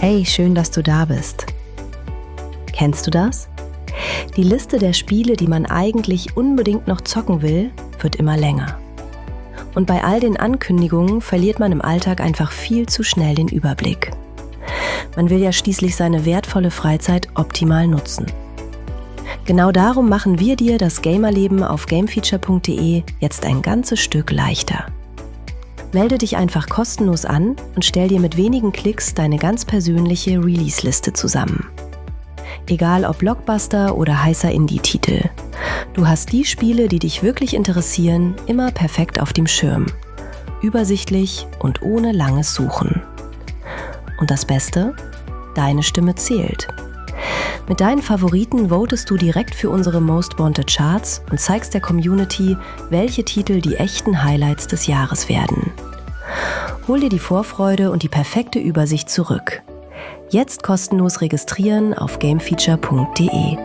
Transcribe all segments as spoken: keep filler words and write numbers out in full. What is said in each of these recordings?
Hey, schön, dass du da bist. Kennst du das? Die Liste der Spiele, die man eigentlich unbedingt noch zocken will, wird immer länger. Und bei all den Ankündigungen verliert man im Alltag einfach viel zu schnell den Überblick. Man will ja schließlich seine wertvolle Freizeit optimal nutzen. Genau darum machen wir dir das Gamerleben auf gamefeature punkt de jetzt ein ganzes Stück leichter. Melde dich einfach kostenlos an und stell dir mit wenigen Klicks deine ganz persönliche Release-Liste zusammen. Egal ob Blockbuster oder heißer Indie-Titel. Du hast die Spiele, die dich wirklich interessieren, immer perfekt auf dem Schirm. Übersichtlich und ohne langes Suchen. Und das Beste? Deine Stimme zählt. Mit deinen Favoriten votest du direkt für unsere Most Wanted Charts und zeigst der Community, welche Titel die echten Highlights des Jahres werden. Hol dir die Vorfreude und die perfekte Übersicht zurück. Jetzt kostenlos registrieren auf gamefeature punkt de.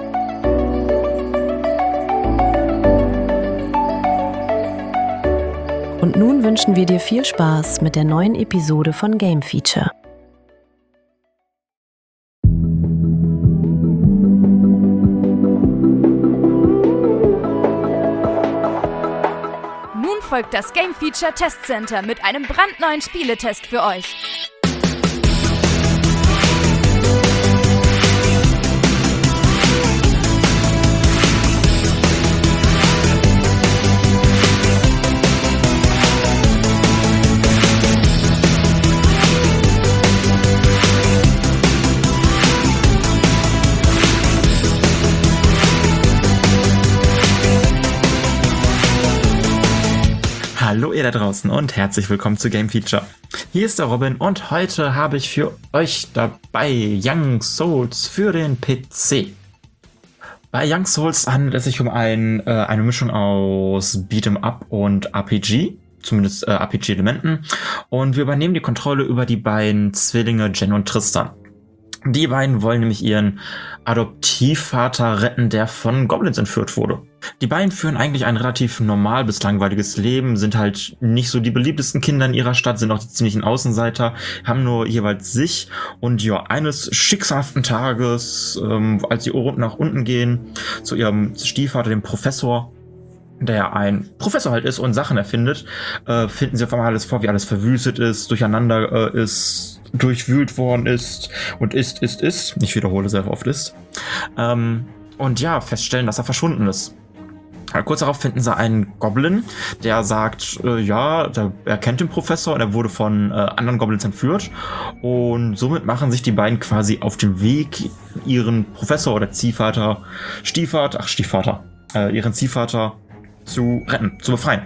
Und nun wünschen wir dir viel Spaß mit der neuen Episode von Game Feature. Nun folgt das Game Feature Test Center mit einem brandneuen Spieletest für euch. Hallo ihr da draußen und herzlich willkommen zu Game Feature. Hier ist der Robin und heute habe ich für euch dabei Young Souls für den P C. Bei Young Souls handelt es sich um ein, äh, eine Mischung aus Beat'em Up und R P G, zumindest äh, R P G-Elementen, und wir übernehmen die Kontrolle über die beiden Zwillinge Jen und Tristan. Die beiden wollen nämlich ihren Adoptivvater retten, der von Goblins entführt wurde. Die beiden führen eigentlich ein relativ normal bis langweiliges Leben, sind halt nicht so die beliebtesten Kinder in ihrer Stadt, sind auch die ziemlichen Außenseiter, haben nur jeweils sich. Und ja, eines schicksalhaften Tages, ähm, als sie nach unten gehen, zu ihrem Stiefvater, dem Professor, der ein Professor halt ist und Sachen erfindet, äh, finden sie auf einmal alles vor, wie alles verwüstet ist, durcheinander äh, ist, durchwühlt worden ist und ist, ist, ist. Ich wiederhole sehr oft ist. Ähm, und ja, feststellen, dass er verschwunden ist. Kurz darauf finden sie einen Goblin, der sagt, äh, ja, der, er kennt den Professor und er wurde von äh, anderen Goblins entführt. Und somit machen sich die beiden quasi auf den Weg, ihren Professor oder Ziehvater, Stiefvater, ach Stiefvater, äh, ihren Ziehvater zu retten, zu befreien.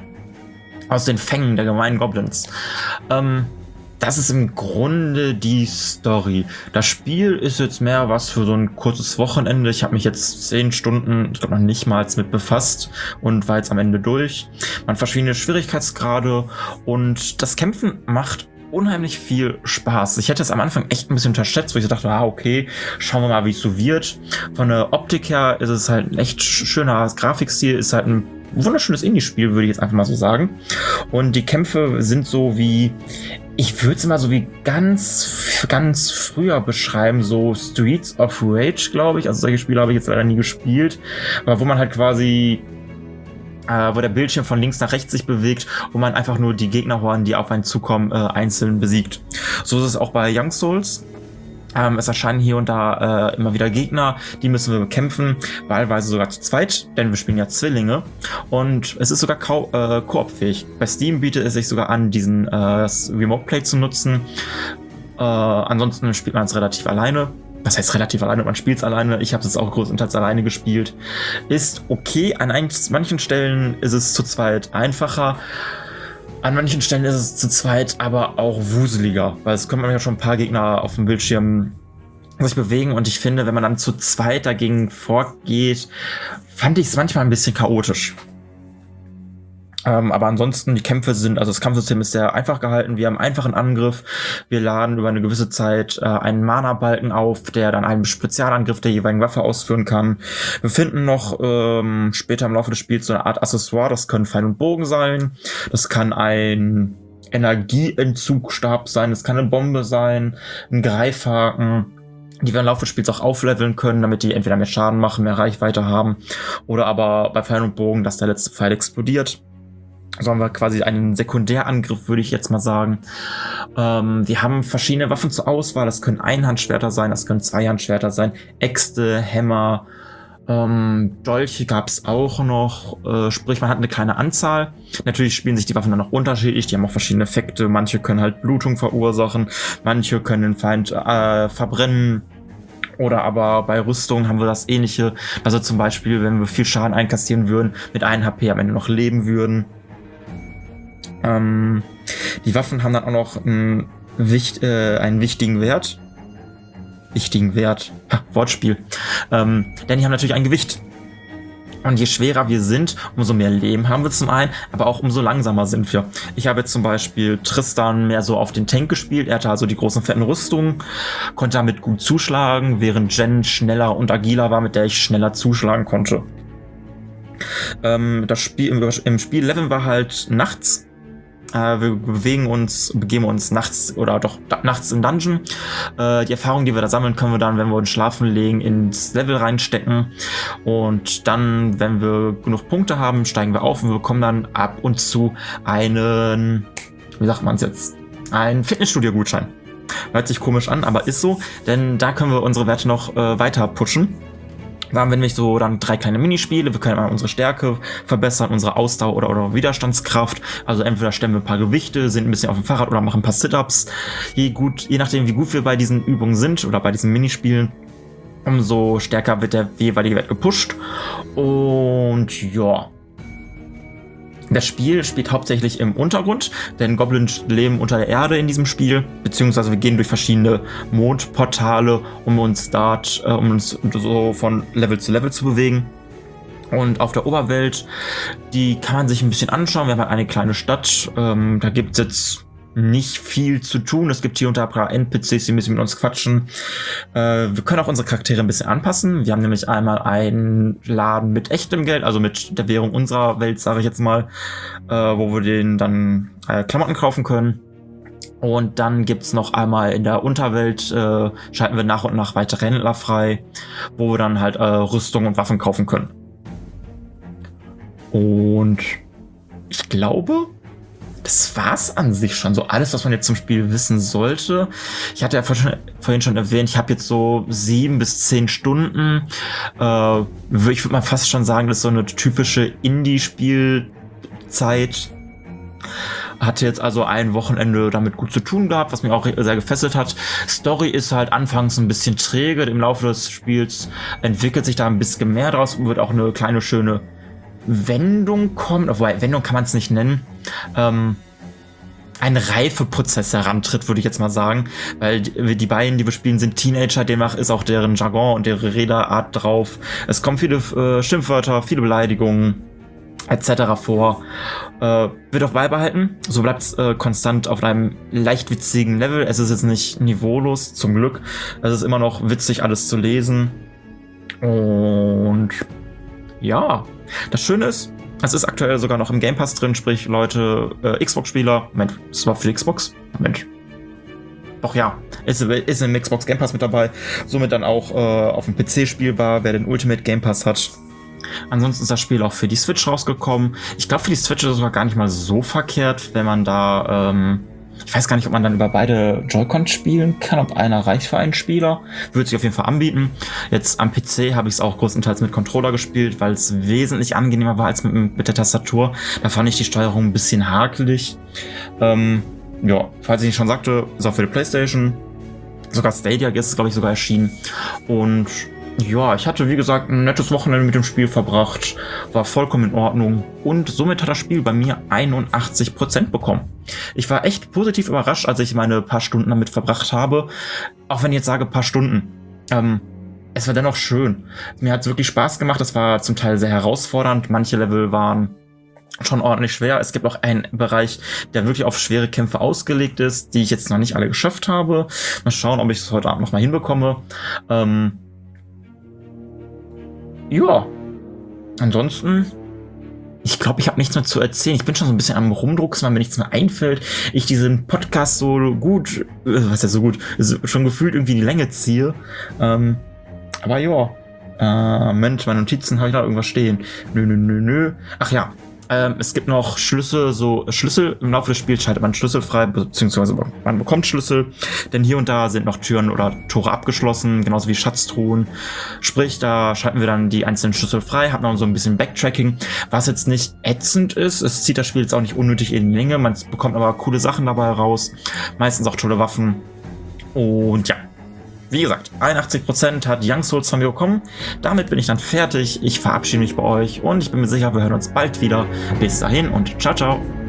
Aus den Fängen der gemeinen Goblins. Ähm, Das ist im Grunde die Story. Das Spiel ist jetzt mehr was für so ein kurzes Wochenende. Ich habe mich jetzt zehn Stunden, ich glaube noch nicht mal mit befasst und war jetzt am Ende durch. Man hat verschiedene Schwierigkeitsgrade und das Kämpfen macht unheimlich viel Spaß. Ich hätte es am Anfang echt ein bisschen unterschätzt, wo ich so dachte, ah, okay, schauen wir mal, wie es so wird. Von der Optik her ist es halt ein echt schöner Grafikstil, ist halt ein wunderschönes Indie-Spiel, würde ich jetzt einfach mal so sagen. Und die Kämpfe sind so wie, ich würde es immer so wie ganz, ganz früher beschreiben, so Streets of Rage, glaube ich. Also solche Spiele habe ich jetzt leider nie gespielt. Aber wo man halt quasi, äh, wo der Bildschirm von links nach rechts sich bewegt, wo man einfach nur die Gegnerhorden, die auf einen zukommen, äh, einzeln besiegt. So ist es auch bei Young Souls. Ähm, es erscheinen hier und da äh, immer wieder Gegner, die müssen wir bekämpfen, wahlweise sogar zu zweit, denn wir spielen ja Zwillinge und es ist sogar kau- äh, koop-fähig. Bei Steam bietet es sich sogar an, diesen äh, Remote Play zu nutzen. Äh, ansonsten spielt man es relativ alleine. Was heißt relativ alleine? Man spielt es alleine. Ich habe es auch größtenteils alleine gespielt. Ist okay. An ein- manchen Stellen ist es zu zweit einfacher. An manchen Stellen ist es zu zweit aber auch wuseliger, weil es können man ja schon ein paar Gegner auf dem Bildschirm sich bewegen und ich finde, wenn man dann zu zweit dagegen vorgeht, fand ich es manchmal ein bisschen chaotisch. Ähm, aber ansonsten, die Kämpfe sind, also das Kampfsystem ist sehr einfach gehalten. Wir haben einen einfachen Angriff. Wir laden über eine gewisse Zeit äh, einen Mana-Balken auf, der dann einen Spezialangriff der jeweiligen Waffe ausführen kann. Wir finden noch ähm, später im Laufe des Spiels so eine Art Accessoire. Das können Pfeil und Bogen sein. Das kann ein Energieentzugsstab sein, es kann eine Bombe sein, ein Greifhaken, die wir im Laufe des Spiels auch aufleveln können, damit die entweder mehr Schaden machen, mehr Reichweite haben, oder aber bei Pfeil und Bogen, dass der letzte Pfeil explodiert. So haben wir quasi einen Sekundärangriff, würde ich jetzt mal sagen. Ähm, wir haben verschiedene Waffen zur Auswahl. Das können Einhandschwerter sein, das können Zweihandschwerter sein, Äxte, Hämmer, ähm, Dolche gab es auch noch. Äh, sprich, man hat eine kleine Anzahl. Natürlich spielen sich die Waffen dann auch unterschiedlich. Die haben auch verschiedene Effekte. Manche können halt Blutung verursachen, manche können den Feind äh, verbrennen. Oder aber bei Rüstung haben wir das Ähnliche. Also zum Beispiel, wenn wir viel Schaden einkassieren würden, mit einem H P am Ende noch leben würden. Ähm, die Waffen haben dann auch noch einen, wicht, äh, einen wichtigen Wert. Wichtigen Wert. Ha, Wortspiel. Ähm, denn die haben natürlich ein Gewicht. Und je schwerer wir sind, umso mehr Leben haben wir zum einen, aber auch umso langsamer sind wir. Ich habe jetzt zum Beispiel Tristan mehr so auf den Tank gespielt. Er hatte also die großen fetten Rüstungen, konnte damit gut zuschlagen, während Jen schneller und agiler war, mit der ich schneller zuschlagen konnte. Ähm, das Spiel, im, im Spiel leveln wir halt nachts. Äh, wir bewegen uns, begeben uns nachts oder doch da, nachts in Dungeon. Äh, die Erfahrung, die wir da sammeln, können wir dann, wenn wir uns schlafen legen, ins Level reinstecken. Und dann, wenn wir genug Punkte haben, steigen wir auf und wir bekommen dann ab und zu einen, wie sagt man es jetzt, einen Fitnessstudio-Gutschein. Hört sich komisch an, aber ist so, denn da können wir unsere Werte noch äh, weiter pushen. Da haben wir nämlich so dann drei kleine Minispiele. Wir können einmal unsere Stärke verbessern, unsere Ausdauer oder, oder Widerstandskraft. Also entweder stemmen wir ein paar Gewichte, sind ein bisschen auf dem Fahrrad oder machen ein paar Sit-Ups. Je, gut, je nachdem, wie gut wir bei diesen Übungen sind oder bei diesen Minispielen, umso stärker wird der jeweilige Wert gepusht. Und ja, das Spiel spielt hauptsächlich im Untergrund, denn Goblins leben unter der Erde in diesem Spiel, beziehungsweise wir gehen durch verschiedene Mondportale, um uns dort, äh, um uns so von Level zu Level zu bewegen. Und auf der Oberwelt, die kann man sich ein bisschen anschauen. Wir haben halt eine kleine Stadt, ähm, da gibt es jetzt nicht viel zu tun. Es gibt hier und da ein paar N P Cs, die ein bisschen mit uns quatschen. Äh, wir können auch unsere Charaktere ein bisschen anpassen. Wir haben nämlich einmal einen Laden mit echtem Geld, also mit der Währung unserer Welt, sage ich jetzt mal, äh, wo wir den dann äh, Klamotten kaufen können. Und dann gibt's noch einmal in der Unterwelt, äh, schalten wir nach und nach weitere Händler frei, wo wir dann halt äh, Rüstung und Waffen kaufen können. Und ich glaube, das war's an sich schon. So alles, was man jetzt zum Spiel wissen sollte. Ich hatte ja vorhin schon erwähnt, ich habe jetzt so sieben bis zehn Stunden. Äh, ich würde mal fast schon sagen, das ist so eine typische Indie-Spielzeit. Hatte jetzt also ein Wochenende damit gut zu tun gehabt, was mich auch sehr gefesselt hat. Story ist halt anfangs ein bisschen träge. Im Laufe des Spiels entwickelt sich da ein bisschen mehr draus. Wird auch eine kleine, schöne Wendung kommen, obwohl Wendung kann man es nicht nennen, ähm, ein Reifeprozess herantritt, würde ich jetzt mal sagen, weil die, die beiden, die wir spielen, sind Teenager, demnach ist auch deren Jargon und deren Redart drauf. Es kommen viele äh, Schimpfwörter, viele Beleidigungen et cetera vor. Äh, wird auch beibehalten, so bleibt es äh, konstant auf einem leicht witzigen Level. Es ist jetzt nicht niveaulos, zum Glück. Es ist immer noch witzig, alles zu lesen. Und ja, das Schöne ist, es ist aktuell sogar noch im Game Pass drin, sprich Leute, äh, Xbox-Spieler, Moment, das war für die Xbox? Moment. Doch ja, ist, ist im Xbox Game Pass mit dabei, somit dann auch äh, auf dem P C spielbar, wer den Ultimate Game Pass hat. Ansonsten ist das Spiel auch für die Switch rausgekommen. Ich glaube, für die Switch ist es sogar gar nicht mal so verkehrt, wenn man da, ähm, ich weiß gar nicht, ob man dann über beide Joy-Cons spielen kann, ob einer reicht für einen Spieler. Würde sich auf jeden Fall anbieten. Jetzt am P C habe ich es auch größtenteils mit Controller gespielt, weil es wesentlich angenehmer war als mit, mit der Tastatur. Da fand ich die Steuerung ein bisschen hakelig. Ähm, ja, falls ich nicht schon sagte, ist auch für die PlayStation. Sogar Stadia ist, glaube ich, sogar erschienen. Und ja, ich hatte, wie gesagt, ein nettes Wochenende mit dem Spiel verbracht, war vollkommen in Ordnung und somit hat das Spiel bei mir einundachtzig Prozent bekommen. Ich war echt positiv überrascht, als ich meine paar Stunden damit verbracht habe, auch wenn ich jetzt sage paar Stunden. Ähm, es war dennoch schön. Mir hat es wirklich Spaß gemacht, es war zum Teil sehr herausfordernd, manche Level waren schon ordentlich schwer. Es gibt auch einen Bereich, der wirklich auf schwere Kämpfe ausgelegt ist, die ich jetzt noch nicht alle geschafft habe. Mal schauen, ob ich es heute Abend noch mal hinbekomme. Ähm, Ja, ansonsten ich glaube, ich habe nichts mehr zu erzählen. Ich bin schon so ein bisschen am Rumdrucksen, weil mir nichts mehr einfällt. Ich diesen Podcast so gut, äh, was ja so gut, so schon gefühlt irgendwie die Länge ziehe. Ähm, aber ja, äh, Moment, meine Notizen, habe ich da irgendwas stehen? Nö, nö, nö, nö. Ach ja. Ähm, es gibt noch Schlüssel, so Schlüssel im Laufe des Spiels schaltet man Schlüssel frei, beziehungsweise man bekommt Schlüssel, denn hier und da sind noch Türen oder Tore abgeschlossen, genauso wie Schatztruhen. Sprich, da schalten wir dann die einzelnen Schlüssel frei, hat noch so ein bisschen Backtracking, was jetzt nicht ätzend ist. Es zieht das Spiel jetzt auch nicht unnötig in die Länge, man bekommt aber coole Sachen dabei raus, meistens auch tolle Waffen. Und ja. Wie gesagt, einundachtzig Prozent hat Young Souls von mir bekommen. Damit bin ich dann fertig. Ich verabschiede mich bei euch und ich bin mir sicher, wir hören uns bald wieder. Bis dahin und ciao, ciao.